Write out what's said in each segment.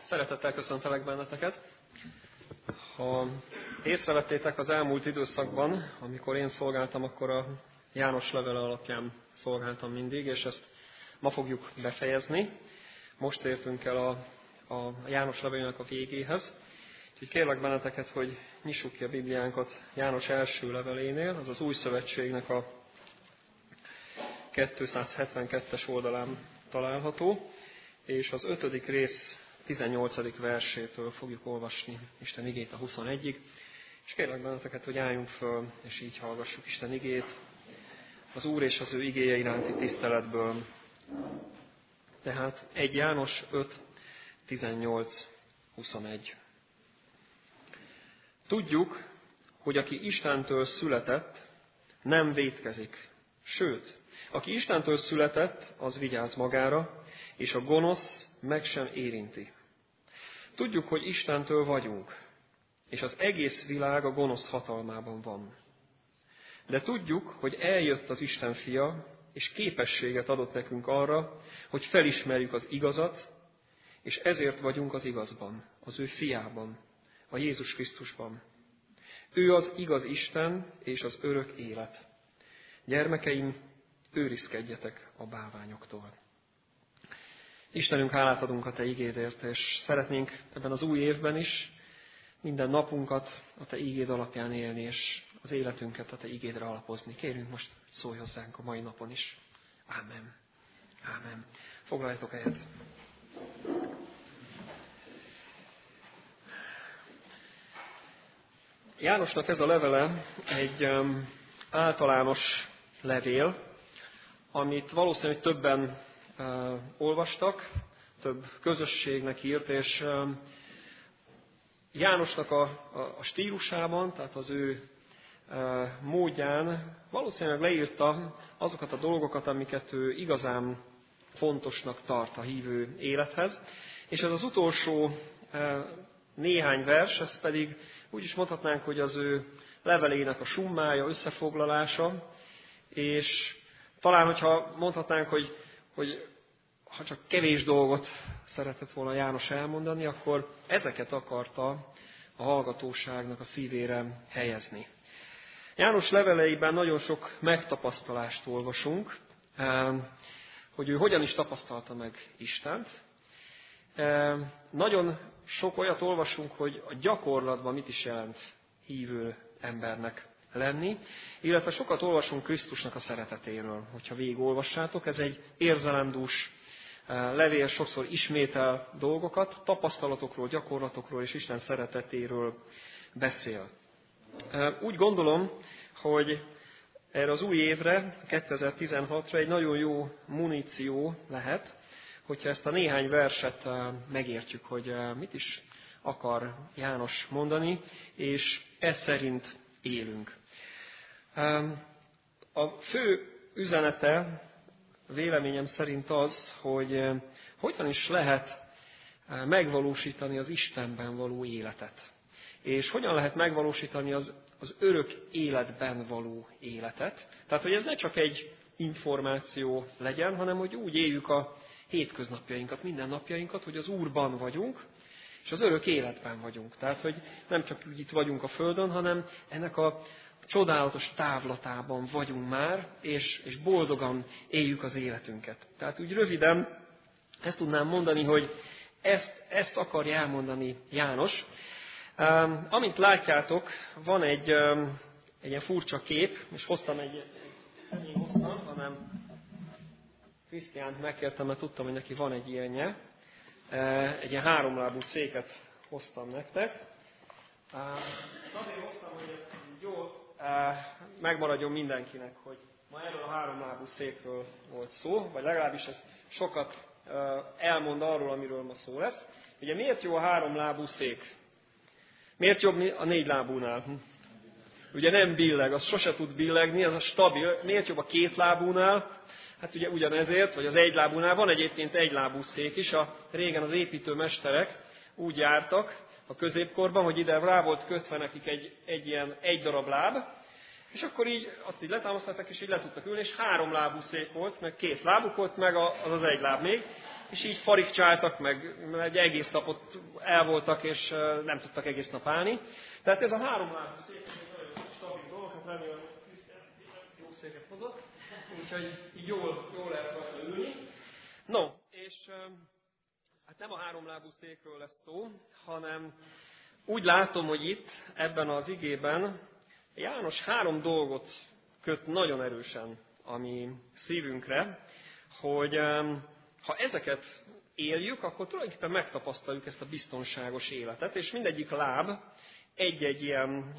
Szeretettel köszöntelek benneteket. Ha észrevettétek az elmúlt időszakban, amikor én szolgáltam, akkor a János levele alapján szolgáltam mindig, és ezt ma fogjuk befejezni. Most értünk el a János levelének a végéhez. Úgyhogy kérlek benneteket, hogy nyissuk ki a Bibliánkat János első levelénél, az az Új Szövetségnek a 272-es oldalán található, és az 5. rész 18. versétől fogjuk olvasni Isten igét a 21-ig. És kérlek benneteket, hogy álljunk föl, és így hallgassuk Isten igét az Úr és az ő igéje iránti tiszteletből. Tehát 1 János 5, 18, 21. Tudjuk, hogy aki Istentől született, nem vétkezik. Sőt, aki Istentől született, az vigyáz magára, és a gonosz meg sem érinti. Tudjuk, hogy Istentől vagyunk, és az egész világ a gonosz hatalmában van. De tudjuk, hogy eljött az Isten fia, és képességet adott nekünk arra, hogy felismerjük az igazat, és ezért vagyunk az igazban, az ő fiában, a Jézus Krisztusban. Ő az igaz Isten és az örök élet. Gyermekeim, őrizkedjetek a bálványoktól. Istenünk, hálát adunk a Te igédért, és szeretnénk ebben az új évben is minden napunkat a Te igéd alapján élni, és az életünket a Te igédre alapozni. Kérünk most, szólj hozzánk a mai napon is. Ámen. Ámen. Foglaljatok helyet. Jánosnak ez a levele egy általános levél, amit valószínűleg többen olvastak, több közösségnek írt, és Jánosnak a stílusában, tehát az ő módján valószínűleg leírta azokat a dolgokat, amiket ő igazán fontosnak tart a hívő élethez. És ez az utolsó néhány vers, ez pedig úgy is mondhatnánk, hogy az ő levelének a summája, összefoglalása, és talán, hogyha mondhatnánk, hogy ha csak kevés dolgot szeretett volna János elmondani, akkor ezeket akarta a hallgatóságnak a szívére helyezni. János leveleiben nagyon sok megtapasztalást olvasunk, hogy ő hogyan is tapasztalta meg Istent. Nagyon sok olyat olvasunk, hogy a gyakorlatban mit is jelent hívő embernek lenni, illetve sokat olvasunk Krisztusnak a szeretetéről, hogyha végigolvassátok. Ez egy érzelemdús levél, sokszor ismétel dolgokat, tapasztalatokról, gyakorlatokról és Isten szeretetéről beszél. Úgy gondolom, hogy erre az új évre, 2016-ra egy nagyon jó muníció lehet, hogyha ezt a néhány verset megértjük, hogy mit is akar János mondani, és ez szerint élünk. A fő üzenete véleményem szerint az, hogy hogyan is lehet megvalósítani az Istenben való életet. És hogyan lehet megvalósítani az örök életben való életet. Tehát, hogy ez ne csak egy információ legyen, hanem hogy úgy éljük a hétköznapjainkat, mindennapjainkat, hogy az Úrban vagyunk, és az örök életben vagyunk. Tehát, hogy nem csak úgy itt vagyunk a Földön, hanem ennek a csodálatos távlatában vagyunk már, és boldogan éljük az életünket. Tehát úgy röviden ezt tudnám mondani, hogy ezt akarja elmondani János. Amint látjátok, van egy ilyen furcsa kép, és hoztam nem én hoztam, hanem Krisztiánt megkértem, mert tudtam, hogy neki van egy ilyenje. Egy ilyen háromlábú széket hoztam nektek. Azért hoztam, hogy jól megmaradjon mindenkinek, hogy ma erről a háromlábú székről volt szó, vagy legalábbis ez sokat elmond arról, amiről ma szó lesz. Ugye miért jó a háromlábú szék? Miért jobb a négylábúnál? Ugye nem billeg, az sose tud billegni, az a stabil. Miért jobb a kétlábúnál? Hát ugye ugyanezért, vagy az egylábúnál. Van egyébként egylábú szék is. Régen az építőmesterek úgy jártak a középkorban, hogy ide rá volt kötve nekik egy darab láb, és akkor így azt így letámasztották, és így le tudtak ülni, és 3 lábú szék volt, meg 2 lábuk volt, meg az egy láb még. és így farigcsáltak, meg egy egész napot el voltak, és nem tudtak egész nap állni. Tehát ez a háromlábú szék, ez egy nagyon stabil dolog, hát remélem, hogy Krisztián jó széket hozott, úgyhogy így jól lehet rajta ülni. No, és hát nem a háromlábú székről lesz szó, hanem úgy látom, hogy itt, ebben az igében János 3 dolgot köt nagyon erősen a mi szívünkre, hogy ha ezeket éljük, akkor tulajdonképpen megtapasztaljuk ezt a biztonságos életet, és mindegyik láb egy-egy ilyen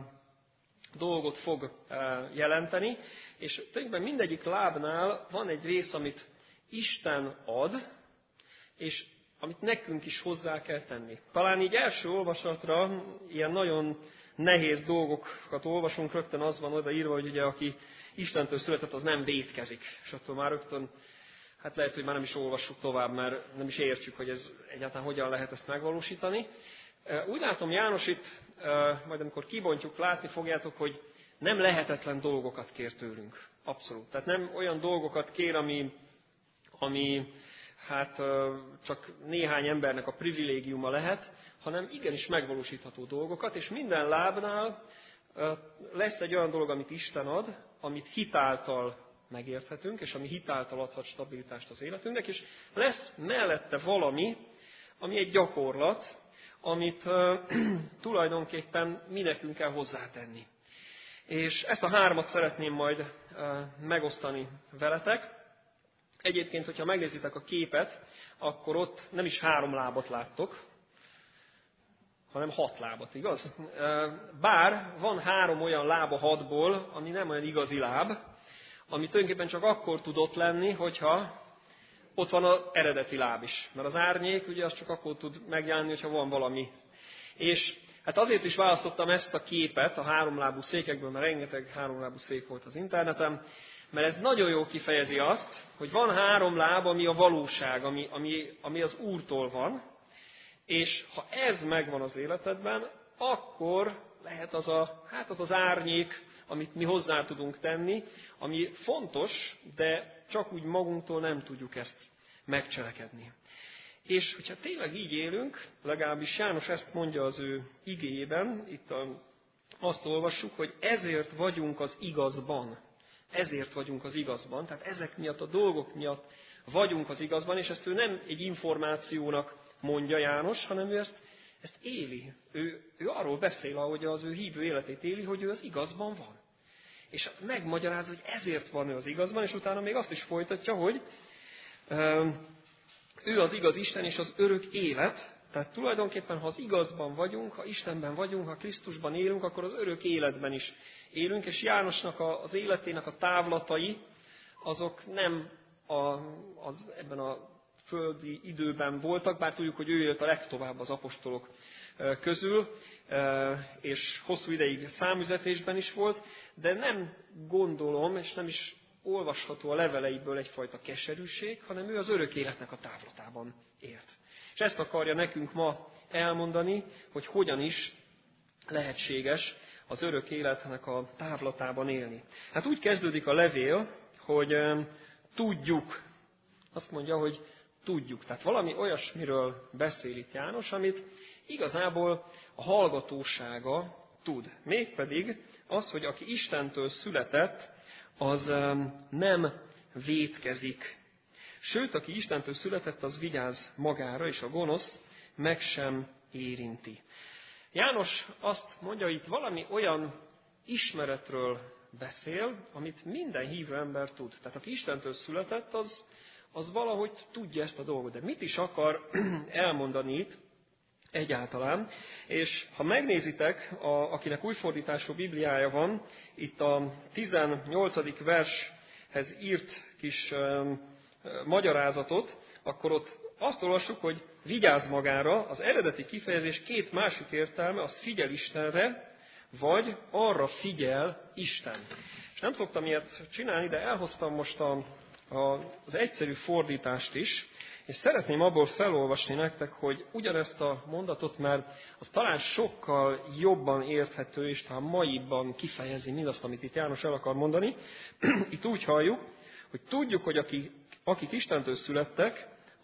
dolgot fog jelenteni, és tulajdonképpen mindegyik lábnál van egy rész, amit Isten ad, és amit nekünk is hozzá kell tenni. Talán így első olvasatra ilyen nagyon nehéz dolgokat olvasunk, rögtön az van odaírva, hogy ugye aki Istentől született, az nem vétkezik. És attól már rögtön, hát lehet, hogy már nem is olvassuk tovább, mert nem is értjük, hogy ez egyáltalán hogyan lehet ezt megvalósítani. Úgy látom, János itt, majd amikor kibontjuk, látni fogjátok, hogy nem lehetetlen dolgokat kér tőlünk. Abszolút. Tehát nem olyan dolgokat kér, ami hát csak néhány embernek a privilégiuma lehet, hanem igenis megvalósítható dolgokat, és minden lábnál lesz egy olyan dolog, amit Isten ad, amit hitáltal megérthetünk, és ami hitáltal adhat stabilitást az életünknek, és lesz mellette valami, ami egy gyakorlat, amit tulajdonképpen mi nekünk kell hozzátenni. És ezt a 3 szeretném majd megosztani veletek. Egyébként, hogyha megnézitek a képet, akkor ott nem is 3 lábat láttok, hanem 6 lábat, igaz? Bár van 3 olyan láb a 6-ból, ami nem olyan igazi láb, ami tulajdonképpen csak akkor tud ott lenni, hogyha ott van az eredeti láb is. Mert az árnyék ugye az csak akkor tud megjelenni, hogyha van valami. És hát azért is választottam ezt a képet a 3 lábú székekből, mert rengeteg 3 lábú szék volt az interneten, mert ez nagyon jól kifejezi azt, hogy van 3 láb, ami a valóság, ami az Úrtól van, és ha ez megvan az életedben, akkor lehet az az árnyék, amit mi hozzá tudunk tenni, ami fontos, de csak úgy magunktól nem tudjuk ezt megcselekedni. És hogyha tényleg így élünk, legalábbis János ezt mondja az ő igéjében, itt azt olvassuk, hogy ezért vagyunk az igazban. Ezért vagyunk az igazban, tehát ezek miatt a dolgok miatt vagyunk az igazban, és ezt ő nem egy információnak mondja János, hanem ő ezt éli. Ő arról beszél, ahogy az ő hívő életét éli, hogy ő az igazban van. És megmagyarázza, hogy ezért van ő az igazban, és utána még azt is folytatja, hogy ő az igaz Isten és az örök élet. Tehát tulajdonképpen, ha az igazban vagyunk, ha Istenben vagyunk, ha Krisztusban élünk, akkor az örök életben is élünk, és Jánosnak az életének a távlatai, azok nem ebben a földi időben voltak, bár tudjuk, hogy ő élt a legtovább az apostolok közül, és hosszú ideig számüzetésben is volt, de nem gondolom, és nem is olvasható a leveleiből egyfajta keserűség, hanem ő az örök életnek a távlatában élt. És ezt akarja nekünk ma elmondani, hogy hogyan is lehetséges az örök életnek a távlatában élni. Hát úgy kezdődik a levél, hogy tudjuk. Azt mondja, hogy tudjuk. Tehát valami olyasmiről beszél itt János, amit igazából a hallgatósága tud. Mégpedig az, hogy aki Istentől született, az nem vétkezik. Sőt, aki Istentől született, az vigyáz magára, és a gonosz meg sem érinti. János azt mondja, hogy itt valami olyan ismeretről beszél, amit minden hívő ember tud. Tehát aki Istentől született, az valahogy tudja ezt a dolgot. De mit is akar elmondani itt egyáltalán? És ha megnézitek, akinek újfordítású Bibliája van, itt a 18. vershez írt kis magyarázatot, akkor ott azt olvassuk, hogy vigyázz magára, az eredeti kifejezés 2 másik értelme, az figyel Istenre, vagy arra figyel Isten. És nem szoktam ilyet csinálni, de elhoztam most az egyszerű fordítást is, és szeretném abból felolvasni nektek, hogy ugyanezt a mondatot, mert az talán sokkal jobban érthető, és talán maiban kifejezi mindazt, amit itt János el akar mondani. Itt úgy halljuk, hogy tudjuk, hogy akik Istentől születtek,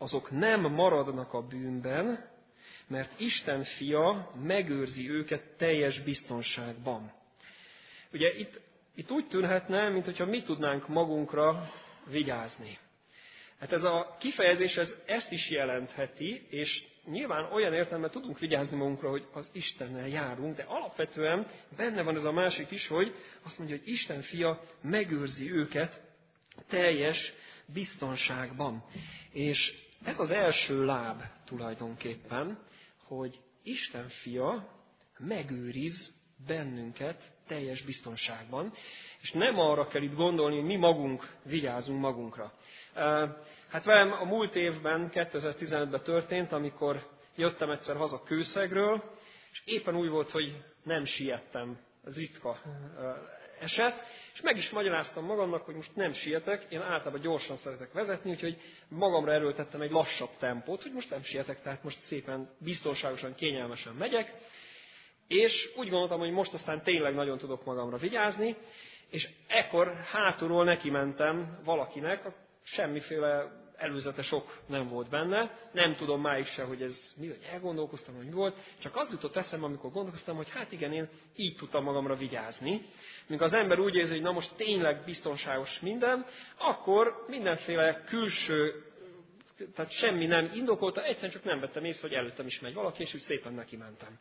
azok nem maradnak a bűnben, mert Isten fia megőrzi őket teljes biztonságban. Ugye itt úgy tűnhetne, mintha mi tudnánk magunkra vigyázni. Hát ez a kifejezés ezt is jelentheti, és nyilván olyan értelemben tudunk vigyázni magunkra, hogy az Istennel járunk, de alapvetően benne van ez a másik is, hogy azt mondja, hogy Isten fia megőrzi őket teljes biztonságban. És ez az első láb tulajdonképpen, hogy Isten fia megőriz bennünket teljes biztonságban, és nem arra kell itt gondolni, hogy mi magunk vigyázunk magunkra. Hát velem a múlt évben, 2015-ben történt, amikor jöttem egyszer haza Kőszegről, és éppen úgy volt, hogy nem siettem, ez ritka eset, és meg is magyaráztam magamnak, hogy most nem sietek, én általában gyorsan szeretek vezetni, úgyhogy magamra erőltettem egy lassabb tempót, hogy most nem sietek, tehát most szépen biztonságosan, kényelmesen megyek, és úgy gondoltam, hogy most aztán tényleg nagyon tudok magamra vigyázni, és ekkor hátulról neki mentem valakinek, semmiféle előzetes ok nem volt benne, nem tudom máig se, hogy ez mi, hogy elgondolkoztam, hogy mi volt, csak az jutott eszembe, amikor gondolkoztam, hogy hát igen, én így tudtam magamra vigyázni. Mikor az ember úgy érzi, hogy na most tényleg biztonságos minden, akkor mindenféle külső, tehát semmi nem indokolta, egyszerűen csak nem vettem észre, hogy előttem is megy valaki, és úgy szépen neki mentem.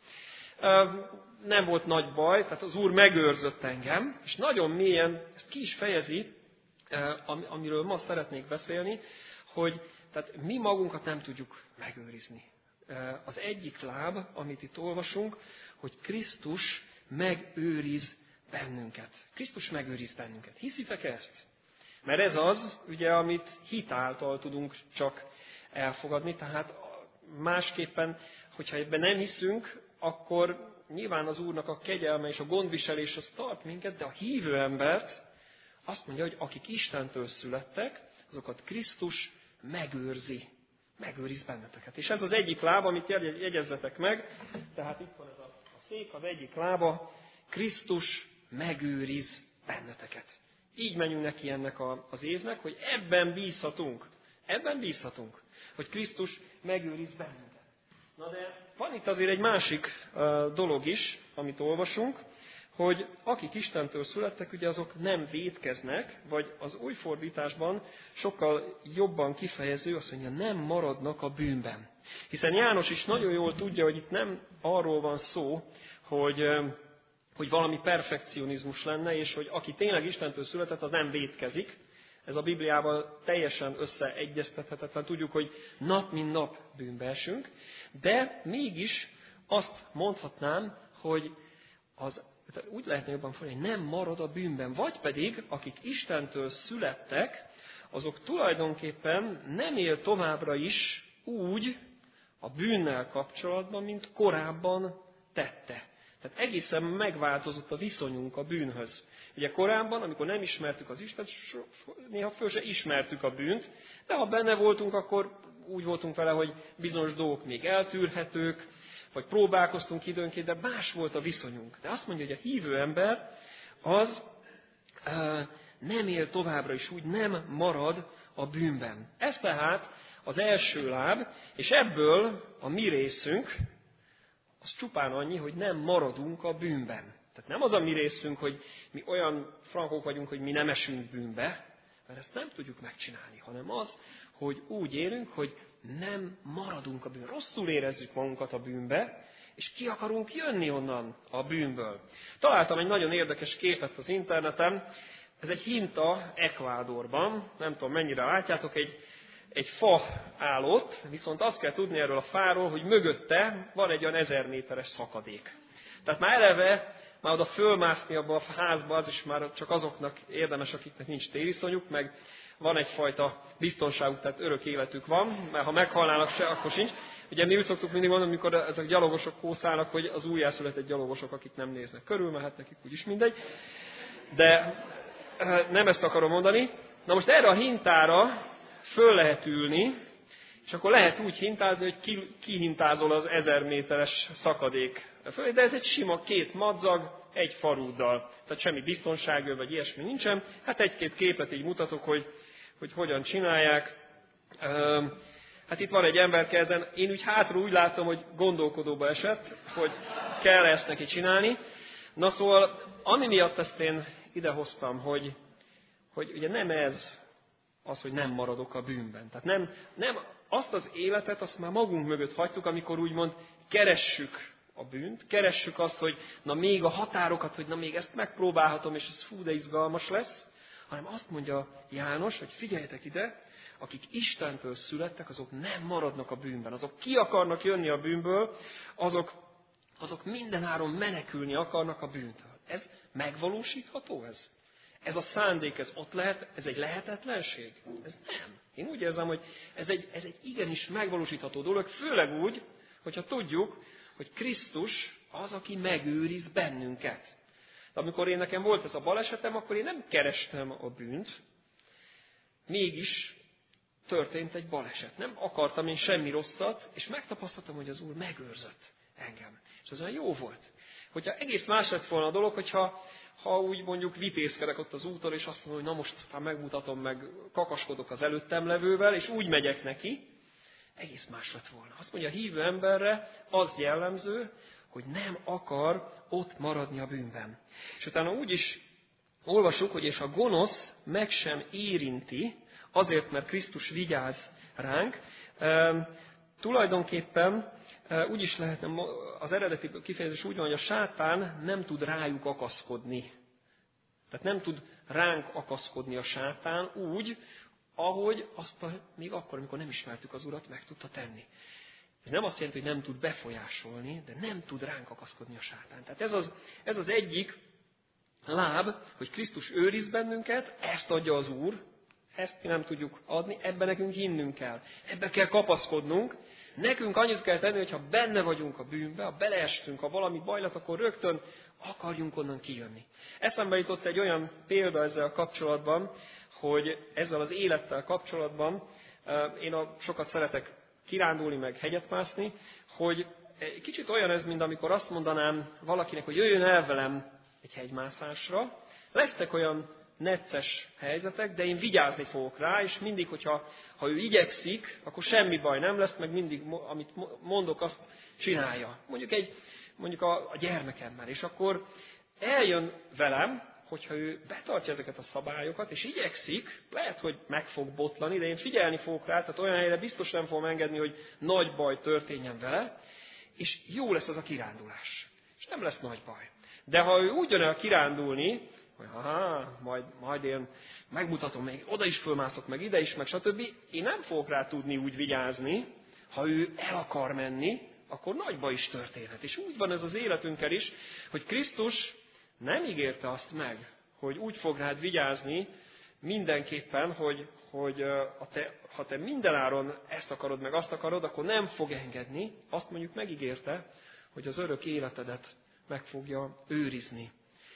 Nem volt nagy baj, tehát az Úr megőrzött engem, és nagyon mélyen ezt ki is fejezi, amiről ma szeretnék beszélni, hogy tehát mi magunkat nem tudjuk megőrizni. Az egyik láb, amit itt olvasunk, hogy Krisztus megőriz bennünket. Krisztus megőriz bennünket. Hiszitek ezt? Mert ez az, ugye, amit hit által tudunk csak elfogadni, tehát másképpen, hogyha ebben nem hiszünk, akkor nyilván az Úrnak a kegyelme és a gondviselés az tart minket, de a hívő embert azt mondja, hogy akik Istentől születtek, azokat Krisztus megőriz benneteket. És ez az egyik láb, amit jegyezzetek meg, tehát itt van ez a szék, az egyik lába, Krisztus megőriz benneteket. Így menjünk neki ennek az évnek, hogy ebben bízhatunk, hogy Krisztus megőriz bennünket. Na de van itt azért egy másik dolog is, amit olvasunk, hogy akik Istentől születtek, ugye azok nem vétkeznek, vagy az új fordításban sokkal jobban kifejező, azt mondja, nem maradnak a bűnben. Hiszen János is nagyon jól tudja, hogy itt nem arról van szó, hogy valami perfekcionizmus lenne, és hogy aki tényleg Istentől született, az nem vétkezik. Ez a Bibliával teljesen összeegyeztethetetlen. Tudjuk, hogy nap mint nap bűnbe esünk, de mégis azt mondhatnám, hogy úgy lehetne jobban fordítani, hogy nem marad a bűnben. Vagy pedig, akik Istentől születtek, azok tulajdonképpen nem él továbbra is úgy a bűnnel kapcsolatban, mint korábban tette. Tehát egészen megváltozott a viszonyunk a bűnhöz. Ugye korábban, amikor nem ismertük az Istent, néha föl se ismertük a bűnt, de ha benne voltunk, akkor úgy voltunk vele, hogy bizonyos dolgok még eltűrhetők, vagy próbálkoztunk időnként, de más volt a viszonyunk. De azt mondja, hogy a hívő ember az nem él továbbra is úgy, nem marad a bűnben. Ez tehát az első láb, és ebből a mi részünk, az csupán annyi, hogy nem maradunk a bűnben. Tehát nem az a mi részünk, hogy mi olyan frankók vagyunk, hogy mi nem esünk bűnbe, mert ezt nem tudjuk megcsinálni, hanem az, hogy úgy élünk, hogy nem maradunk a bűnben. Rosszul érezzük magunkat a bűnbe, és ki akarunk jönni onnan a bűnből. Találtam egy nagyon érdekes képet az interneten. Ez egy hinta Ecuadorban, nem tudom mennyire látjátok, egy fa áll ott, viszont azt kell tudni erről a fáról, hogy mögötte van egy olyan 1000 méteres szakadék. Tehát már eleve, már oda fölmászni abba a házba, az is már csak azoknak érdemes, akiknek nincs tériszonyuk, meg van egyfajta biztonságuk, tehát örök életük van, mert ha meghalnának se, akkor sincs. Ugye mi úgy szoktuk mindig mondani, amikor ezek gyalogosok kószálnak, hogy az újjászületett gyalogosok, akik nem néznek körül, mert hát nekik úgyis mindegy. De nem ezt akarom mondani. Na most erre a hintára föl lehet ülni, és akkor lehet úgy hintázni, hogy kihintázol az 1000 méteres szakadék fölé, de ez egy sima 2 madzag, egy farúddal. Tehát semmi biztonságőr, vagy ilyesmi nincsen. Hát egy-két képet így mutatok, hogy hogyan csinálják. Hát Hát itt van egy emberke ezen, én úgy hátról úgy látom, hogy gondolkodóba esett, hogy kell ezt neki csinálni. Na szóval, ami miatt ezt én idehoztam, hogy ugye nem ez az, hogy nem maradok a bűnben. Tehát nem azt az életet, azt már magunk mögött hagytuk, amikor úgymond keressük a bűnt, keressük azt, hogy na még a határokat, hogy na még ezt megpróbálhatom, és ez fú, de izgalmas lesz, hanem azt mondja János, hogy figyeljetek ide, akik Istentől születtek, azok nem maradnak a bűnben. Azok ki akarnak jönni a bűnből, azok mindenáron menekülni akarnak a bűntől. Ez megvalósítható ez? Ez a szándék, ez ott lehet, ez egy lehetetlenség? Ez nem. Én úgy érzem, hogy ez egy igenis megvalósítható dolog, főleg úgy, hogyha tudjuk, hogy Krisztus az, aki megőriz bennünket. De amikor nekem volt ez a balesetem, akkor én nem kerestem a bűnt, mégis történt egy baleset. Nem akartam én semmi rosszat, és megtapasztaltam, hogy az Úr megőrzött engem. És ez olyan jó volt. Hogyha egész más lett volna a dolog, hogyha úgy mondjuk vipészkedek ott az úton, és azt mondom, hogy na most aztán megmutatom, meg kakaskodok az előttem levővel, és úgy megyek neki, egész más lett volna. Azt mondja, a hívő emberre az jellemző, hogy nem akar ott maradni a bűnben. És utána úgy is olvasjuk, hogy és a gonosz meg sem érinti, azért, mert Krisztus vigyáz ránk. Tulajdonképpen úgy is lehetne, az eredeti kifejezés úgy van, hogy a sátán nem tud rájuk akaszkodni. Tehát nem tud ránk akaszkodni a sátán úgy, ahogy azt még akkor, amikor nem ismertük az Urat, meg tudta tenni. Ez nem azt jelenti, hogy nem tud befolyásolni, de nem tud ránk akaszkodni a sátán. Tehát ez az egyik láb, hogy Krisztus őriz bennünket, ezt adja az Úr, ezt mi nem tudjuk adni, ebben nekünk hinnünk kell. Ebbe kell kapaszkodnunk. Nekünk annyit kell tenni, hogy ha benne vagyunk a bűnbe, ha beleestünk, ha valami bajlat, akkor rögtön akarjunk onnan kijönni. Eszembe jutott egy olyan példa ezzel kapcsolatban, hogy ezzel az élettel kapcsolatban, én sokat szeretek kirándulni, meg hegyet mászni, hogy kicsit olyan ez, mint amikor azt mondanám valakinek, hogy jöjjön el velem egy hegymászásra. Lesznek olyan necces helyzetek, de én vigyázni fogok rá, és mindig, ha ő igyekszik, akkor semmi baj nem lesz, meg mindig, amit mondok, azt csinálja. Mondjuk a gyermekemmel. És akkor eljön velem, hogyha ő betartja ezeket a szabályokat, és igyekszik, lehet, hogy meg fog botlani, de én figyelni fogok rá, tehát olyan helyre biztos nem fogom engedni, hogy nagy baj történjen vele, és jó lesz az a kirándulás. És nem lesz nagy baj. De ha ő úgy jön el kirándulni, hogy majd én megmutatom, még oda is fölmászok, meg ide is, meg stb. Én nem fogok rá tudni úgy vigyázni, ha ő el akar menni, akkor nagy baj is történhet. És úgy van ez az életünkkel is, hogy Krisztus nem ígérte azt meg, hogy úgy fog rád vigyázni mindenképpen, hogy ha te mindenáron ezt akarod, meg azt akarod, akkor nem fog engedni. Azt mondjuk megígérte, hogy az örök életedet meg fogja őrizni.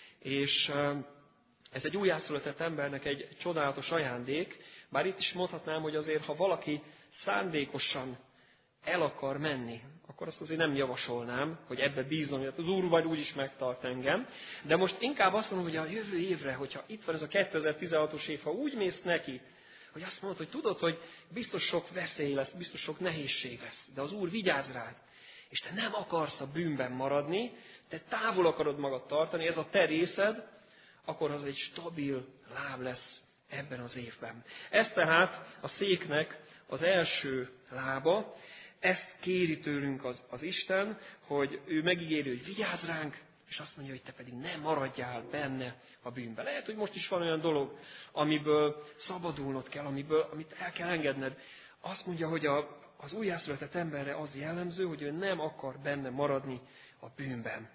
És ez egy újjászületett embernek egy csodálatos ajándék, bár itt is mondhatnám, hogy azért, ha valaki szándékosan el akar menni, akkor azt azért nem javasolnám, hogy ebbe bízom, hogy az Úr majd úgyis megtart engem. De most inkább azt mondom, hogy a jövő évre, hogyha itt van ez a 2016-os év, ha úgy mész neki, hogy azt mondod, hogy tudod, hogy biztos sok veszély lesz, biztos sok nehézség lesz, de az Úr vigyáz rád, és te nem akarsz a bűnben maradni, te távol akarod magad tartani, ez a te részed, akkor az egy stabil láb lesz ebben az évben. Ez tehát a széknek az első lába, ezt kéri tőlünk az Isten, hogy ő megígéri, hogy vigyázz ránk, és azt mondja, hogy te pedig ne maradjál benne a bűnbe. Lehet, hogy most is van olyan dolog, amiből szabadulnod kell, amit el kell engedned. Azt mondja, hogy az újjászületett emberre az jellemző, hogy ő nem akar benne maradni a bűnben.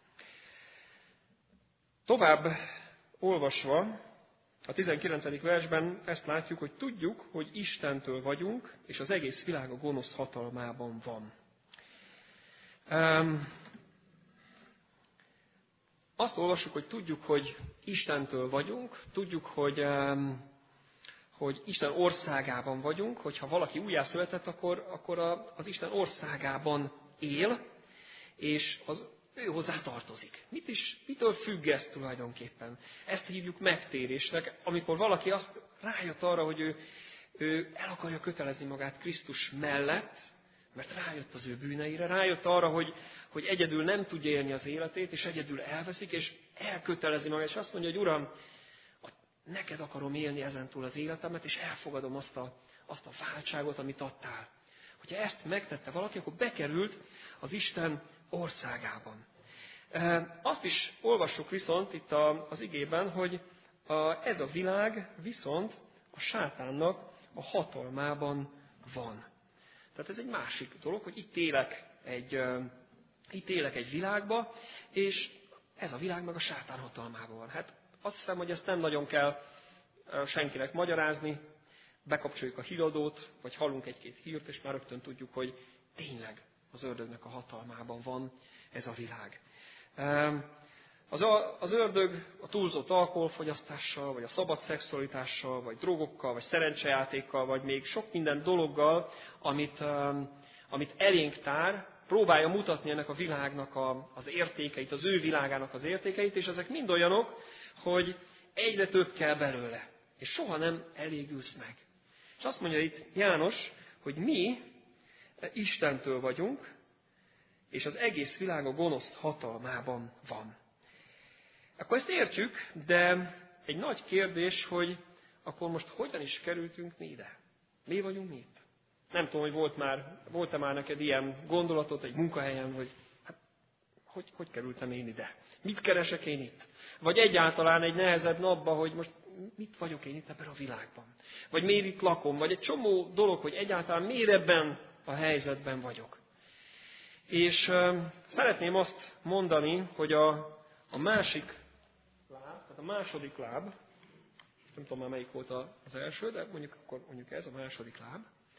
Tovább olvasva, a 19. versben ezt látjuk, hogy tudjuk, hogy Istentől vagyunk, és az egész világ a gonosz hatalmában van. Azt olvassuk, hogy tudjuk, hogy Istentől vagyunk, tudjuk, hogy Isten országában vagyunk, hogyha valaki újjászületett, akkor az Isten országában él, és ő hozzá tartozik. Mitől függ ez tulajdonképpen? Ezt hívjuk megtérésnek, amikor valaki azt rájött arra, hogy ő ő el akarja kötelezni magát Krisztus mellett, mert rájött az ő bűneire, rájött arra, hogy egyedül nem tudja élni az életét, és egyedül elveszik, és elkötelezi magát, és azt mondja, hogy Uram, neked akarom élni ezentúl az életemet, és elfogadom azt a váltságot, amit adtál. Hogyha ezt megtette valaki, akkor bekerült az Isten országában. Azt is olvassuk viszont itt az igében, hogy ez a világ viszont a sátánnak a hatalmában van. Tehát ez egy másik dolog, hogy itt élek egy világba, és ez a világ meg a sátán hatalmában van. Hát azt hiszem, hogy ezt nem nagyon kell senkinek magyarázni, bekapcsoljuk a híradót, vagy hallunk egy-két hírt, és már rögtön tudjuk, hogy tényleg az ördögnek a hatalmában van ez a világ. Az ördög a túlzott alkoholfogyasztással, vagy a szabad szexualitással, vagy drogokkal, vagy szerencsejátékkal, vagy még sok minden dologgal, amit elénk tár, próbálja mutatni ennek a világnak az értékeit, az ő világának az értékeit, és ezek mind olyanok, hogy egyre több kell belőle, és soha nem elégülsz meg. És azt mondja itt János, hogy mi Istentől vagyunk, és az egész világ a gonosz hatalmában van. Akkor ezt értjük, de egy nagy kérdés, hogy akkor most hogyan is kerültünk mi ide? Mi vagyunk mi itt? Nem tudom, hogy volt-e már neked ilyen gondolatot egy munkahelyen, hogy hát, hogy kerültem én ide? Mit keresek én itt? Vagy egyáltalán egy nehezebb napban, hogy most mit vagyok én itt ebben a világban? Vagy miért itt lakom? Vagy egy csomó dolog, hogy egyáltalán miért ebben a helyzetben vagyok? És szeretném azt mondani, hogy a másik láb, tehát a második láb, nem tudom már melyik volt az első, de mondjuk ez a második láb,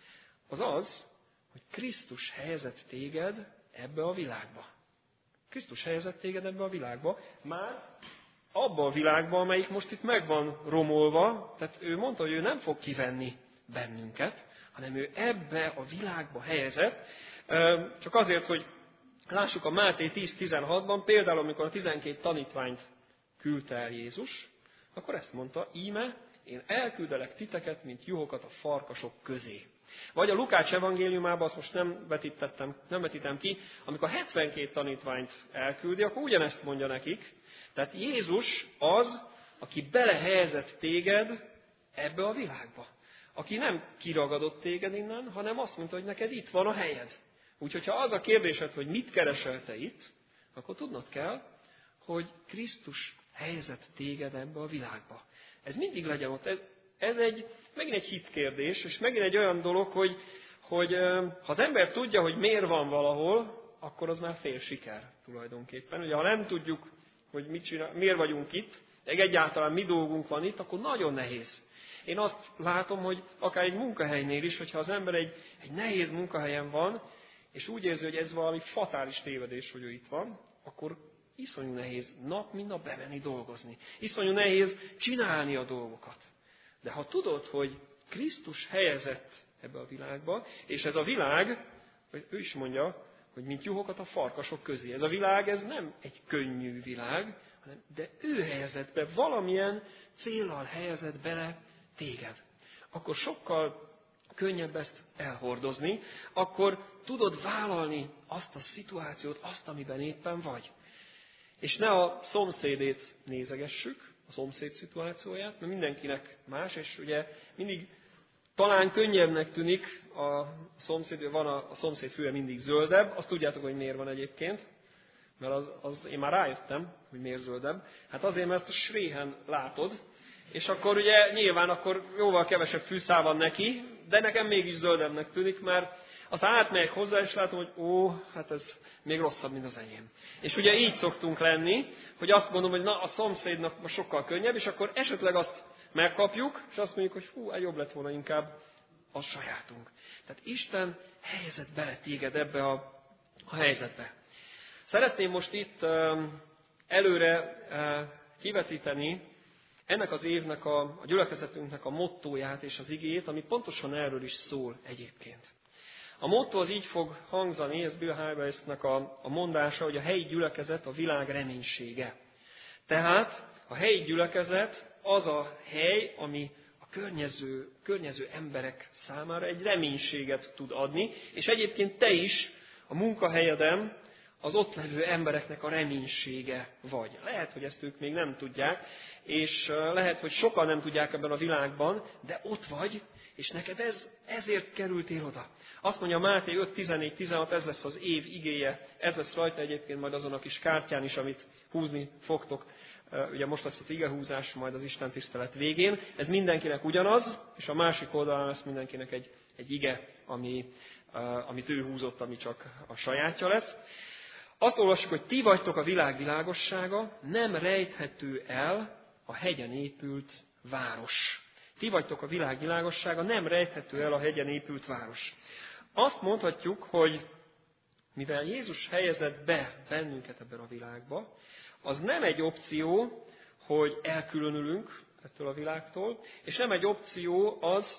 az, hogy Krisztus helyezett téged ebbe a világba. Krisztus helyezett téged ebbe a világba, már abba a világba, amelyik most itt meg van romolva, tehát ő mondta, hogy ő nem fog kivenni bennünket, hanem ő ebbe a világba helyezett, csak azért, hogy lássuk a Máté 10:16-ban, például amikor a 12 tanítványt küldte el Jézus, akkor ezt mondta, íme, én elküldelek titeket, mint juhokat a farkasok közé. Vagy a Lukács evangéliumában, azt most nem vetítem ki, amikor 72 tanítványt elküldi, akkor ugyanezt mondja nekik. Tehát Jézus az, aki belehelyezett téged ebbe a világba. Aki nem kiragadott téged innen, hanem azt mondta, hogy neked itt van a helyed. Úgyhogy ha az a kérdésed, hogy mit keresel te itt, akkor tudnod kell, hogy Krisztus helyezett téged ebbe a világba. Ez mindig legyen ott. Ez megint egy hitkérdés, és megint egy olyan dolog, hogy ha az ember tudja, hogy miért van valahol, akkor az már fél siker tulajdonképpen. Ugye, ha nem tudjuk, hogy miért vagyunk itt, meg egyáltalán mi dolgunk van itt, akkor nagyon nehéz. Én azt látom, hogy akár egy munkahelynél is, hogyha az ember egy nehéz munkahelyen van, és úgy érzi, hogy ez valami fatális tévedés, hogy ő itt van, akkor iszonyú nehéz nap, mint nap bemenni dolgozni. Iszonyú nehéz csinálni a dolgokat. De ha tudod, hogy Krisztus helyezett ebbe a világba, és ez a világ, ő is mondja, hogy mint juhokat a farkasok közé. Ez a világ, ez nem egy könnyű világ, de ő helyezett be, valamilyen céllal helyezett bele téged. Akkor sokkal könnyebb ezt elhordozni, akkor tudod vállalni azt a szituációt, azt, amiben éppen vagy. És ne a szomszédét nézegessük, a szomszéd szituációját, mert mindenkinek más, és ugye mindig talán könnyebbnek tűnik a szomszéd, van a szomszéd fülye mindig zöldebb, azt tudjátok, hogy miért van egyébként, mert én már rájöttem, hogy miért zöldebb. Hát azért, mert a sréhen látod, és akkor ugye nyilván akkor jóval kevesebb fűszál van neki, de nekem mégis zöldebbnek tűnik, mert aztán átmegyek hozzá, és látom, hogy hát ez még rosszabb, mint az enyém. És ugye így szoktunk lenni, hogy azt mondom, hogy na, a szomszédnak most sokkal könnyebb, és akkor esetleg azt megkapjuk, és azt mondjuk, hogy jobb lett volna inkább a sajátunk. Tehát Isten helyezett bele téged ebbe a helyzetbe. Szeretném most itt előre kivetíteni ennek az évnek, a gyülekezetünknek a mottóját és az igéjét, ami pontosan erről is szól egyébként. A motto az így fog hangzani, ez Bill Hybelsnek a mondása, hogy a helyi gyülekezet a világ reménysége. Tehát a helyi gyülekezet az a hely, ami a környező emberek számára egy reménységet tud adni, és egyébként te is a munkahelyeden az ott levő embereknek a reménysége vagy. Lehet, hogy ezt ők még nem tudják, és lehet, hogy sokan nem tudják ebben a világban, de ott vagy, és neked ezért kerültél oda. Azt mondja Máté 5:14-16, ez lesz az év igéje, ez lesz rajta egyébként majd azon a kis kártyán is, amit húzni fogtok. Ugye most lesz az igehúzás, majd az Isten tisztelet végén. Ez mindenkinek ugyanaz, és a másik oldalán lesz mindenkinek egy ige, amit ő húzott, ami csak a sajátja lesz. Azt olvassuk, hogy ti vagytok a világ világossága, nem rejthető el a hegyen épült város. Ti vagytok a világ világossága, nem rejthető el a hegyen épült város. Azt mondhatjuk, hogy mivel Jézus helyezett be bennünket ebben a világba, az nem egy opció, hogy elkülönülünk ettől a világtól, és nem egy opció az,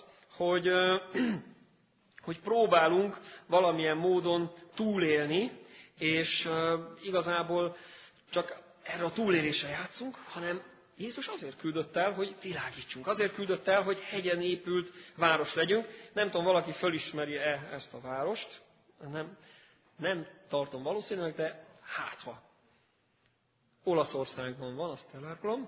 hogy próbálunk valamilyen módon túlélni, és igazából csak erre a túlélésre játszunk, hanem Jézus azért küldött el, hogy világítsunk. Azért küldött el, hogy hegyen épült város legyünk. Nem tudom, valaki fölismeri-e ezt a várost. Nem tartom valószínűleg, de hátha. Olaszországban van, azt elárulom.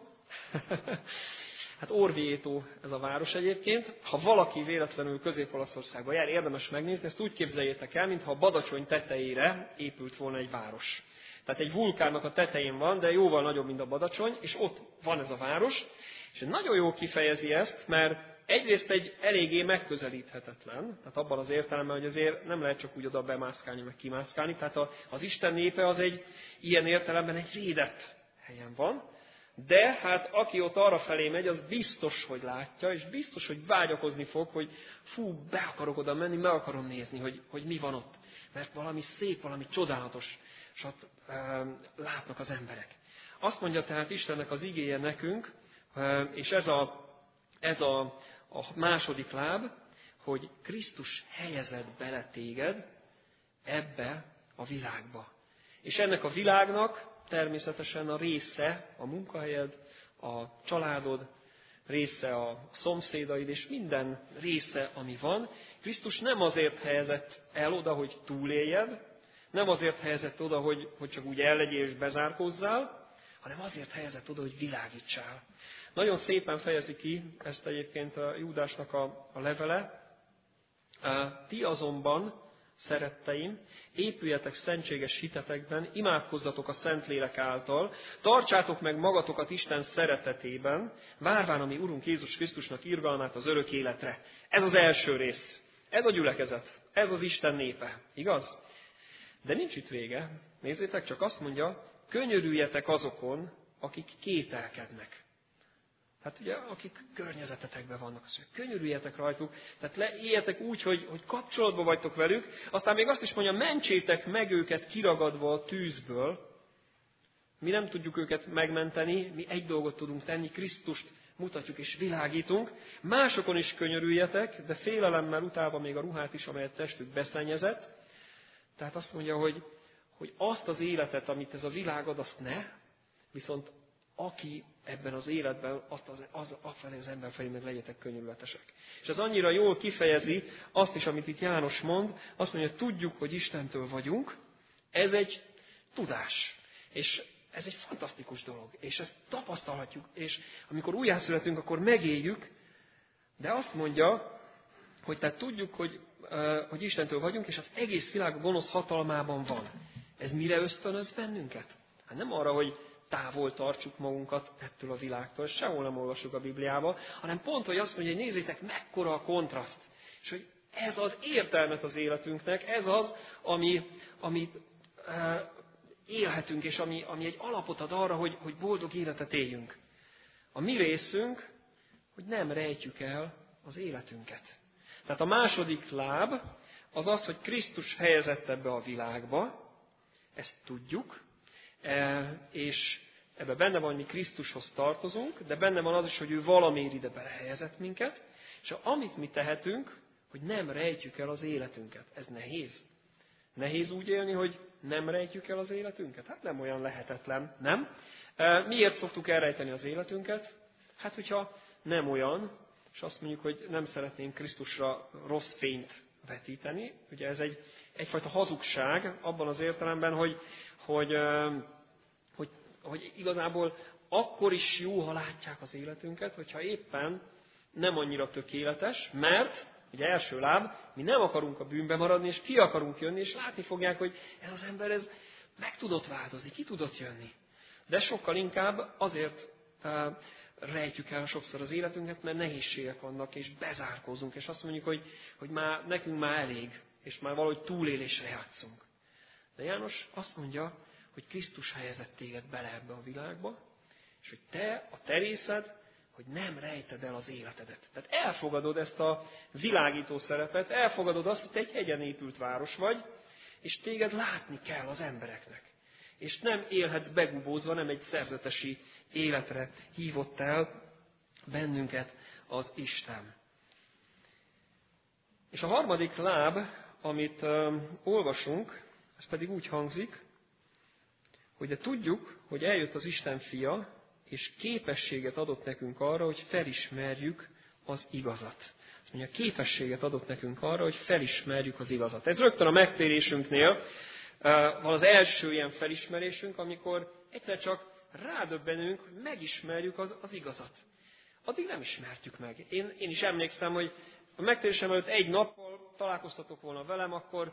Hát Orvieto ez a város egyébként. Ha valaki véletlenül Közép-Olaszországba jár, érdemes megnézni, ezt úgy képzeljétek el, mintha a Badacsony tetejére épült volna egy város. Tehát egy vulkánnak a tetején van, de jóval nagyobb, mint a Badacsony, és ott van ez a város. És nagyon jól kifejezi ezt, mert egyrészt egy eléggé megközelíthetetlen, tehát abban az értelemben, hogy azért nem lehet csak úgy oda bemászkálni, meg kimászkálni. Tehát az Isten népe az egy ilyen értelemben egy védett helyen van. De hát aki ott arra felé megy, az biztos, hogy látja, és biztos, hogy vágyakozni fog, hogy be akarok oda menni, meg akarom nézni, hogy mi van ott. Mert valami szép, valami csodálatos látnak az emberek. Azt mondja tehát Istennek az igéje nekünk, és ez a második láb, hogy Krisztus helyezett bele téged ebbe a világba. És ennek a világnak természetesen a része a munkahelyed, a családod, része a szomszédaid, és minden része, ami van. Krisztus nem azért helyezett el oda, hogy túléljed, nem azért helyezett oda, hogy csak úgy ellegyél és bezárkózzál, hanem azért helyezett oda, hogy világítsál. Nagyon szépen fejezi ki ezt egyébként a Júdásnak a levele. Ti azonban, szeretteim, épüljetek szentséges hitetekben, imádkozzatok a Szentlélek által, tartsátok meg magatokat Isten szeretetében, várván a mi Urunk Jézus Krisztusnak irgalmát az örök életre. Ez az első rész. Ez a gyülekezet. Ez az Isten népe. Igaz? De nincs itt vége. Nézzétek, csak azt mondja, könyörüljetek azokon, akik kételkednek. Hát ugye, akik környezetetekben vannak, azt mondja, könyörüljetek rajtuk, tehát éljetek úgy, hogy kapcsolatban vagytok velük, aztán még azt is mondja, mentsétek meg őket kiragadva a tűzből. Mi nem tudjuk őket megmenteni, mi egy dolgot tudunk tenni, Krisztust mutatjuk és világítunk. Másokon is könyörüljetek, de félelemmel utálva még a ruhát is, amelyet testük beszennyezett. Tehát azt mondja, hogy azt az életet, amit ez a világ ad, azt ne, viszont aki ebben az életben, afelé az ember felé meg legyetek könyörületesek. És ez annyira jól kifejezi azt is, amit itt János mond, azt mondja, hogy tudjuk, hogy Istentől vagyunk, ez egy tudás. És ez egy fantasztikus dolog. És ezt tapasztalhatjuk, és amikor újjászületünk, akkor megéljük, de azt mondja, hogy tehát tudjuk, hogy Istentől vagyunk, és az egész világ a gonosz hatalmában van. Ez mire ösztönöz bennünket? Hát nem arra, hogy távol tartsuk magunkat ettől a világtól, és sehol nem olvassuk a Bibliába, hanem pont, hogy azt mondja, hogy nézzétek, mekkora a kontraszt. És hogy ez ad értelmet az életünknek, ez az, amit élhetünk, és ami egy alapot ad arra, hogy boldog életet éljünk. A mi részünk, hogy nem rejtjük el az életünket. Tehát a második láb az az, hogy Krisztus helyezett ebbe a világba, ezt tudjuk, és ebben benne van, hogy mi Krisztushoz tartozunk, de benne van az is, hogy ő valamiért ide belehelyezett minket, és amit mi tehetünk, hogy nem rejtjük el az életünket. Ez nehéz. Nehéz úgy élni, hogy nem rejtjük el az életünket? Hát nem olyan lehetetlen, nem? Miért szoktuk elrejteni az életünket? Hát, hogyha nem olyan és azt mondjuk, hogy nem szeretnénk Krisztusra rossz fényt vetíteni. Ugye ez egyfajta hazugság abban az értelemben, hogy igazából akkor is jó, ha látják az életünket, hogyha éppen nem annyira tökéletes, mert, ugye első láb, mi nem akarunk a bűnbe maradni, és ki akarunk jönni, és látni fogják, hogy ez az ember ez meg tudott változni, ki tudott jönni. De sokkal inkább azért rejtjük el sokszor az életünket, mert nehézségek vannak, és bezárkózunk, és azt mondjuk, hogy nekünk már elég, és már valahogy túlélésre játszunk. De János azt mondja, hogy Krisztus helyezett téged bele ebbe a világba, és hogy te, a te részed, hogy nem rejted el az életedet. Tehát elfogadod ezt a világító szerepet, elfogadod azt, hogy te egy hegyen épült város vagy, és téged látni kell az embereknek. És nem élhetsz begubózva, nem egy szerzetesi életre hívott el bennünket az Isten. És a harmadik láb, amit olvasunk, ez pedig úgy hangzik, hogy de tudjuk, hogy eljött az Isten fia, és képességet adott nekünk arra, hogy felismerjük az igazat. Azt mondja, képességet adott nekünk arra, hogy felismerjük az igazat. Ez rögtön a megtérésünknél van az első ilyen felismerésünk, amikor egyszer csak rádöbbenünk, hogy megismerjük az igazat. Addig nem ismertük meg. Én is emlékszem, hogy a megtérésem előtt egy nappal találkoztatok volna velem, akkor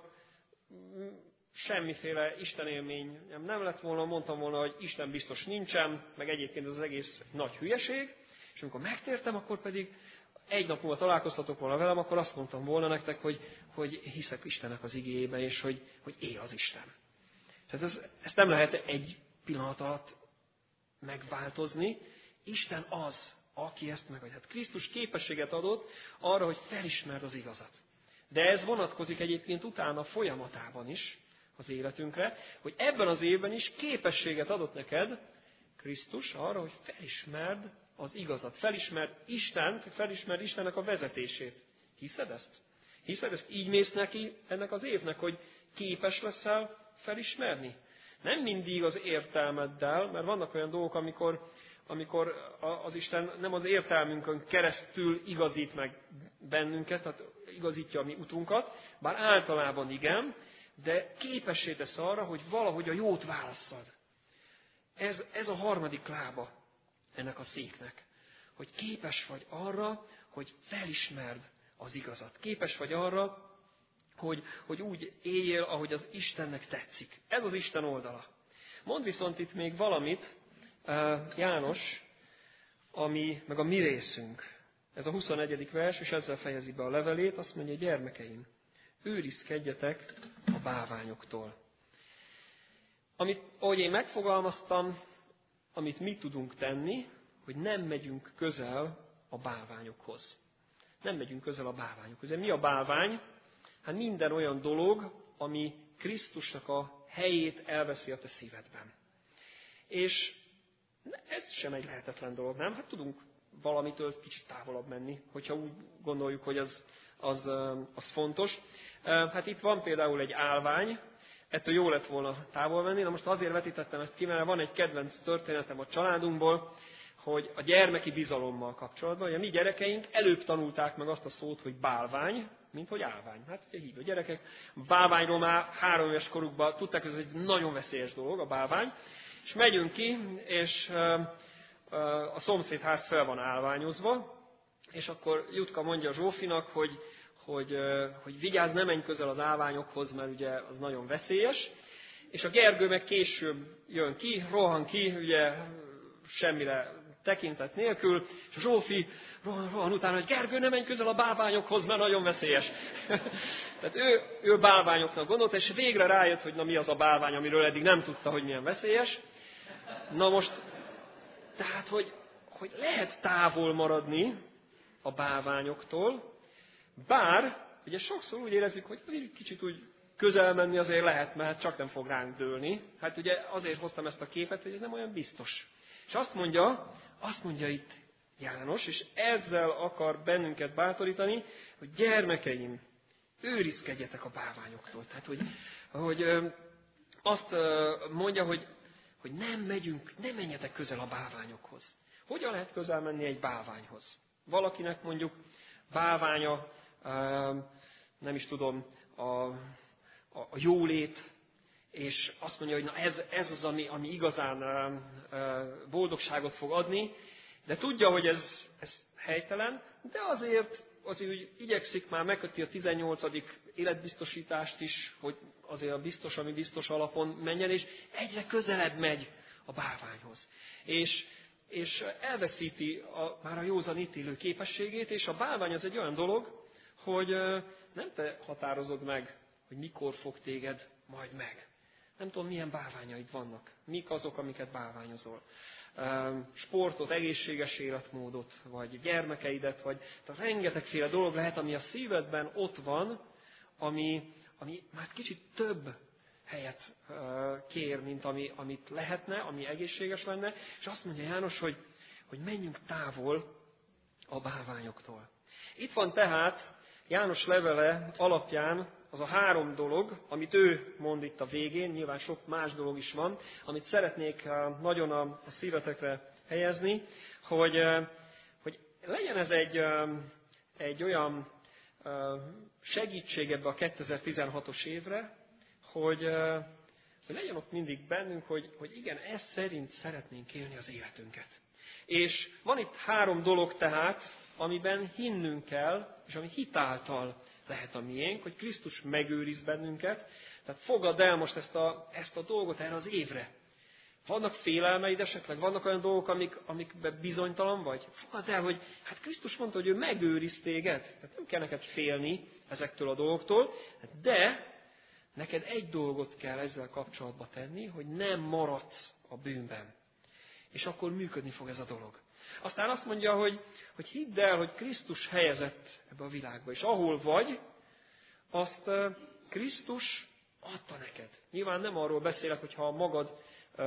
semmiféle istenélmény nem lett volna, mondtam volna, hogy Isten biztos nincsen, meg egyébként az egész nagy hülyeség, és amikor megtértem, akkor pedig egy nap múlva találkoztatok volna velem, akkor azt mondtam volna nektek, hogy hiszek Istennek az igéjében, és hogy él az Isten. Tehát ezt nem lehet egy pillanat alatt megváltozni. Isten az, aki ezt megadja. Hát Krisztus képességet adott arra, hogy felismerd az igazat. De ez vonatkozik egyébként utána folyamatában is az életünkre, hogy ebben az évben is képességet adott neked Krisztus arra, hogy felismerd az igazat, felismerd Istent, felismerd Istennek a vezetését. Hiszed ezt? Hiszed ezt? Így mész neki ennek az évnek, hogy képes leszel felismerni? Nem mindig az értelmeddel, mert vannak olyan dolgok, amikor az Isten nem az értelmünkön keresztül igazít meg bennünket, tehát igazítja a mi utunkat, bár általában igen, de képessé tesz arra, hogy valahogy a jót válasszad. Ez a harmadik lába ennek a széknek, hogy képes vagy arra, hogy felismerd az igazat. Képes vagy arra, hogy úgy éljél, ahogy az Istennek tetszik. Ez az Isten oldala. Mond viszont itt még valamit, János, ami meg a mi részünk. Ez a 21. vers, és ezzel fejezi be a levelét, azt mondja, gyermekeim, őrizkedjetek a bálványoktól. Ahogy én megfogalmaztam, amit mi tudunk tenni, hogy nem megyünk közel a bálványokhoz. Nem megyünk közel a bálványokhoz. Mi a bálvány? Hát minden olyan dolog, ami Krisztusnak a helyét elveszi a te szívedben. És ez sem egy lehetetlen dolog, nem? Hát tudunk valamitől kicsit távolabb menni, hogyha úgy gondoljuk, hogy az fontos. Hát itt van például egy állvány, ettől jó lett volna távol menni. Na most azért vetítettem ezt ki, mert van egy kedvenc történetem a családunkból, hogy a gyermeki bizalommal kapcsolatban, hogy a mi gyerekeink előbb tanulták meg azt a szót, hogy bálvány, mint hogy állvány. Hát ugye hívő gyerekek, bálványról már 3 éves korukban tudták, hogy ez egy nagyon veszélyes dolog, a bálvány. És megyünk ki, és a szomszédház fel van állványozva, és akkor Jutka mondja Zsófinak, hogy vigyázz, ne menj közel az állványokhoz, mert ugye az nagyon veszélyes. És a Gergő meg később jön ki, rohan ki, ugye semmire tekintet nélkül, és a Zsófi rohan utána, hogy Gergő, ne menj közel a bálványokhoz, mert nagyon veszélyes. Tehát ő bálványoknak gondolta, és végre rájött, hogy na mi az a bálvány, amiről eddig nem tudta, hogy milyen veszélyes. Na most, tehát, hogy lehet távol maradni a bálványoktól, bár ugye sokszor úgy érezzük, hogy azért kicsit úgy közel menni azért lehet, mert csak nem fog ránk dőlni. Hát ugye azért hoztam ezt a képet, hogy ez nem olyan biztos. És azt mondja itt János, és ezzel akar bennünket bátorítani, hogy gyermekeim, őrizkedjetek a bálványoktól. Tehát, hogy azt mondja, hogy nem menjetek közel a bálványokhoz. Hogyan lehet közel menni egy bálványhoz? Valakinek mondjuk bálványa, nem is tudom, a jólét, és azt mondja, hogy na ez az, ami igazán boldogságot fog adni, de tudja, hogy ez helytelen, de azért úgy igyekszik, már megköti a 18. életbiztosítást is, hogy azért a biztos, ami biztos alapon menjen, és egyre közelebb megy a bálványhoz. És elveszíti már a józan ítélő képességét, és a bálvány az egy olyan dolog, hogy nem te határozod meg, hogy mikor fog téged majd meg. Nem tudom, milyen bálványaid vannak. Mik azok, amiket bálványozol. Sportot, egészséges életmódot, vagy gyermekeidet, vagy rengetegféle dolog lehet, ami a szívedben ott van, ami már kicsit több helyet kér, mint amit lehetne, ami egészséges lenne. És azt mondja János, hogy menjünk távol a bálványoktól. Itt van tehát János levele alapján az a 3 dolog, amit ő mond itt a végén, nyilván sok más dolog is van, amit szeretnék nagyon a szívetekre helyezni, hogy legyen ez egy olyan segítség ebbe a 2016-os évre, hogy legyen ott mindig bennünk, hogy igen, ez szerint szeretnénk élni az életünket. És van itt 3 dolog tehát, amiben hinnünk kell, és ami hitáltal lehet a miénk, hogy Krisztus megőriz bennünket. Tehát fogadd el most ezt a dolgot erre az évre. Vannak félelmeid esetleg, vannak olyan dolgok, amikben bizonytalan vagy. Fogadd el, hogy hát Krisztus mondta, hogy ő megőriz téged. Tehát nem kell neked félni ezektől a dolgoktól, de neked egy dolgot kell ezzel kapcsolatba tenni, hogy nem maradsz a bűnben. És akkor működni fog ez a dolog. Aztán azt mondja, hogy hidd el, hogy Krisztus helyezett ebbe a világba. És ahol vagy, azt Krisztus adta neked. Nyilván nem arról beszélek, hogyha magad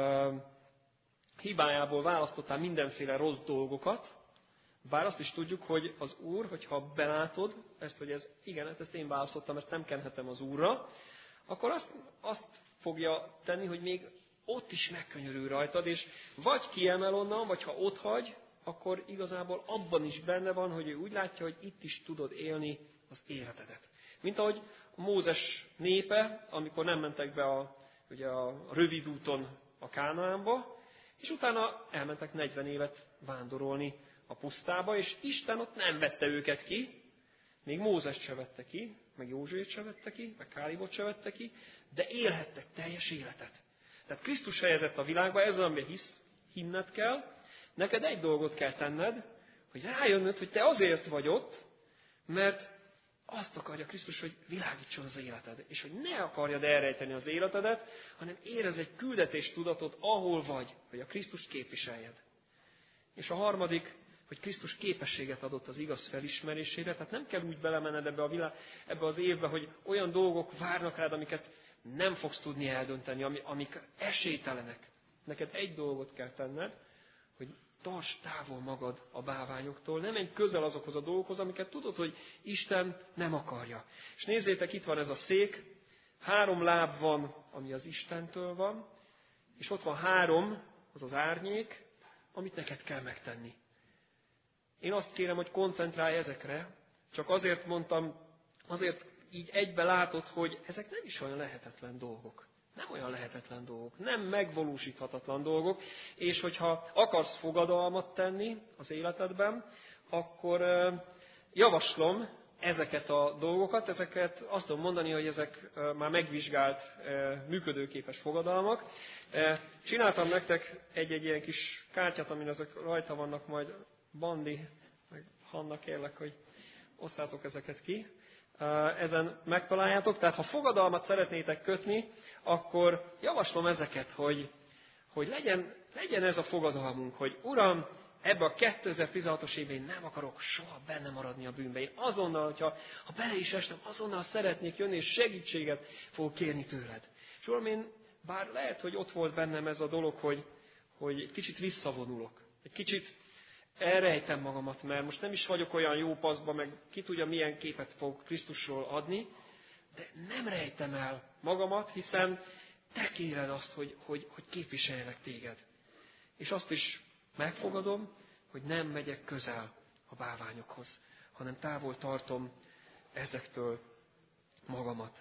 hibájából választottál mindenféle rossz dolgokat, bár azt is tudjuk, hogy az Úr, hogyha belátod ezt, hogy ezt én választottam, ezt nem kenhetem az Úrra, akkor azt fogja tenni, hogy még ott is megkönyörül rajtad, és vagy kiemel onnan, vagy ha ott hagy, akkor igazából abban is benne van, hogy ő úgy látja, hogy itt is tudod élni az életedet. Mint ahogy a Mózes népe, amikor nem mentek be a rövid úton a Kánaánba, és utána elmentek 40 évet vándorolni a pusztába, és Isten ott nem vette őket ki, még Mózest se vette ki, meg Józsuét se vette ki, meg Kálébot se vette ki, de élhettek teljes életet. Tehát Krisztus helyezett a világba, ez az, amiben hinned kell. Neked egy dolgot kell tenned, hogy rájönnöd, hogy te azért vagy ott, mert azt akarja Krisztus, hogy világítson az életed. És hogy ne akarjad elrejteni az életedet, hanem érezz egy küldetéstudatot, ahol vagy, hogy a Krisztust képviseljed. És a harmadik, hogy Krisztus képességet adott az igaz felismerésére, tehát nem kell úgy belemenned ebbe az évbe, hogy olyan dolgok várnak rád, amiket nem fogsz tudni eldönteni, amik esélytelenek. Neked egy dolgot kell tenned, hogy tarts távol magad a bálványoktól, ne menj közel azokhoz a dolgokhoz, amiket tudod, hogy Isten nem akarja. És nézzétek, itt van ez a szék, 3 láb van, ami az Istentől van, és ott van 3, az az árnyék, amit neked kell megtenni. Én azt kérem, hogy koncentrálj ezekre, csak azért mondtam, azért így egybe látod, hogy ezek nem is olyan lehetetlen dolgok. Nem olyan lehetetlen dolgok, nem megvalósíthatatlan dolgok, és hogyha akarsz fogadalmat tenni az életedben, akkor javaslom ezeket a dolgokat, ezeket azt tudom mondani, hogy ezek már megvizsgált, működőképes fogadalmak. Csináltam nektek egy ilyen kis kártyát, amin ezek rajta vannak, majd Bandi, meg Hanna, kérlek, hogy osszátok ezeket ki. Ezen megtaláljátok. Tehát ha fogadalmat szeretnétek kötni, akkor javaslom ezeket, hogy legyen ez a fogadalmunk, hogy Uram, ebbe a 2016-os évben nem akarok soha benne maradni a bűnbe. Én azonnal, ha bele is estem, azonnal szeretnék jönni, és segítséget fogok kérni tőled. És Uram, én bár lehet, hogy ott volt bennem ez a dolog, hogy egy kicsit visszavonulok, egy kicsit elrejtem magamat, mert most nem is vagyok olyan jó paszba, meg ki tudja, milyen képet fog Krisztusról adni, de nem rejtem el magamat, hiszen te kéred azt, hogy képviseljelek téged. És azt is megfogadom, hogy nem megyek közel a bálványokhoz, hanem távol tartom ezektől magamat.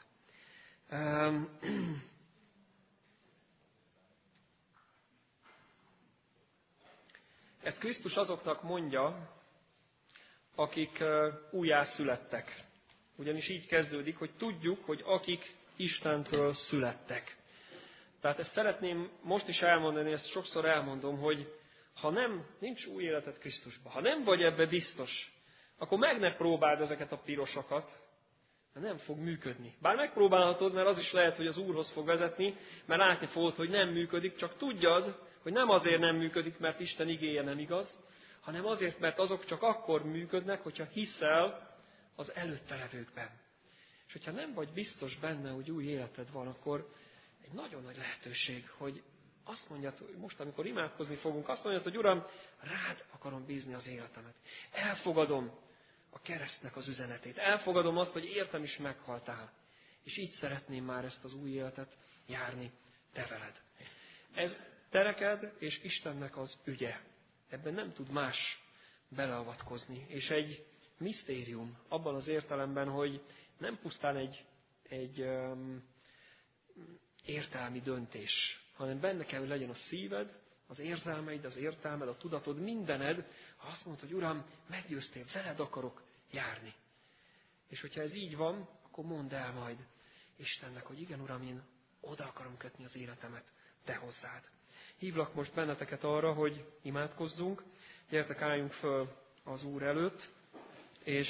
Ezt Krisztus azoknak mondja, akik újjászülettek. Ugyanis így kezdődik, hogy tudjuk, hogy akik Istentől születtek. Tehát ezt szeretném most is elmondani, ezt sokszor elmondom, hogy ha nincs új életed Krisztusban, ha nem vagy ebbe biztos, akkor meg ne próbáld ezeket a pirosakat, mert nem fog működni. Bár megpróbálhatod, mert az is lehet, hogy az Úrhoz fog vezetni, mert látni fogod, hogy nem működik, csak tudjad, hogy nem azért nem működik, mert Isten igéje nem igaz, hanem azért, mert azok csak akkor működnek, hogyha hiszel az előtte levőkben. És hogyha nem vagy biztos benne, hogy új életed van, akkor egy nagyon nagy lehetőség, hogy azt mondjad, hogy most, amikor imádkozni fogunk, azt mondjad, hogy Uram, rád akarom bízni az életemet. Elfogadom a keresztnek az üzenetét. Elfogadom azt, hogy értem is meghaltál. És így szeretném már ezt az új életet járni te veled. Ez te neked és Istennek az ügye. Ebben nem tud más beleavatkozni. És egy misztérium abban az értelemben, hogy nem pusztán egy értelmi döntés, hanem benne kell, hogy legyen a szíved, az érzelmeid, az értelmed, a tudatod, mindened, ha azt mondod, hogy Uram, meggyőztél, veled akarok járni. És hogyha ez így van, akkor mondd el majd Istennek, hogy igen, Uram, én oda akarom kötni az életemet, te hozzád. Hívlak most benneteket arra, hogy imádkozzunk, gyertek, álljunk föl az Úr előtt, és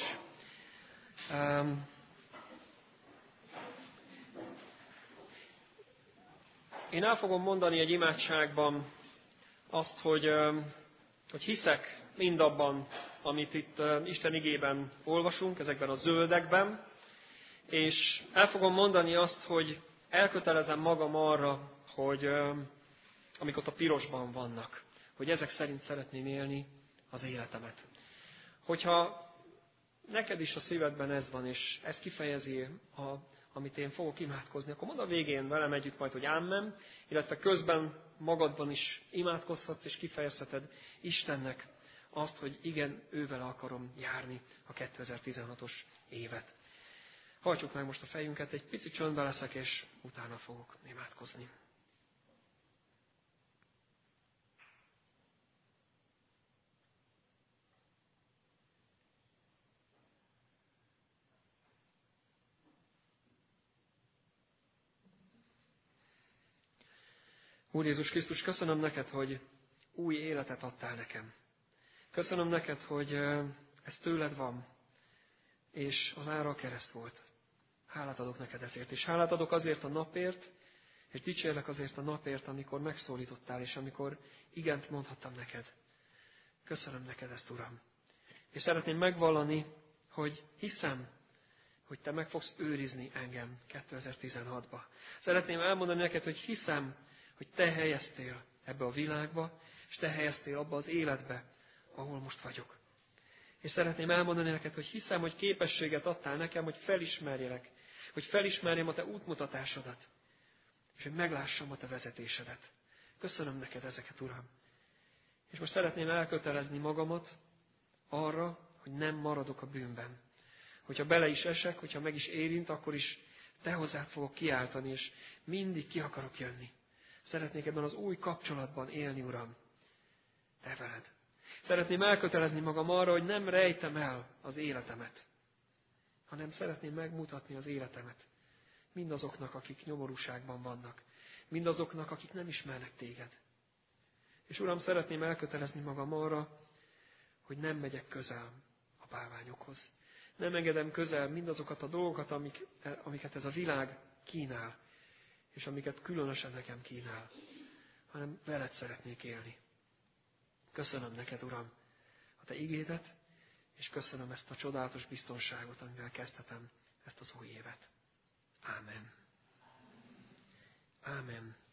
én el fogom mondani egy imádságban azt, hogy hiszek mindabban, amit itt Isten igében olvasunk, ezekben a zöldekben, és el fogom mondani azt, hogy elkötelezem magam arra, hogy amik ott a pirosban vannak, hogy ezek szerint szeretném élni az életemet. Hogyha neked is a szívedben ez van, és ez kifejezi, amit én fogok imádkozni, akkor mondd a végén velem együtt majd, hogy ámen, illetve közben magadban is imádkozhatsz, és kifejezheted Istennek azt, hogy igen, ővel akarom járni a 2016-os évet. Hajtsuk meg most a fejünket, egy pici csöndbe leszek, és utána fogok imádkozni. Úr Jézus Krisztus, köszönöm neked, hogy új életet adtál nekem. Köszönöm neked, hogy ez tőled van, és az ára a kereszt volt. Hálát adok neked ezért, és hálát adok azért a napért, és dicsérlek azért a napért, amikor megszólítottál, és amikor igent mondhattam neked. Köszönöm neked ezt, Uram. És szeretném megvallani, hogy hiszem, hogy te meg fogsz őrizni engem 2016-ba. Szeretném elmondani neked, hogy hiszem, hogy te helyeztél ebbe a világba, és te helyeztél abba az életbe, ahol most vagyok. És szeretném elmondani neked, hogy hiszem, hogy képességet adtál nekem, hogy felismerjelek, hogy felismerjem a te útmutatásodat, és hogy meglássam a te vezetésedet. Köszönöm neked ezeket, Uram. És most szeretném elkötelezni magamat arra, hogy nem maradok a bűnben. Hogyha bele is esek, hogyha meg is érint, akkor is te hozzád fogok kiáltani, és mindig ki akarok jönni. Szeretnék ebben az új kapcsolatban élni, Uram, te veled. Szeretném elkötelezni magam arra, hogy nem rejtem el az életemet, hanem szeretném megmutatni az életemet mindazoknak, akik nyomorúságban vannak, mindazoknak, akik nem ismernek téged. És Uram, szeretném elkötelezni magam arra, hogy nem megyek közel a bálványokhoz. Nem engedem közel mindazokat a dolgokat, amiket ez a világ kínál, és amiket különösen nekem kínál, hanem veled szeretnék élni. Köszönöm neked, Uram, a te igédet, és köszönöm ezt a csodálatos biztonságot, amivel kezdhetem ezt az új évet. Ámen. Ámen.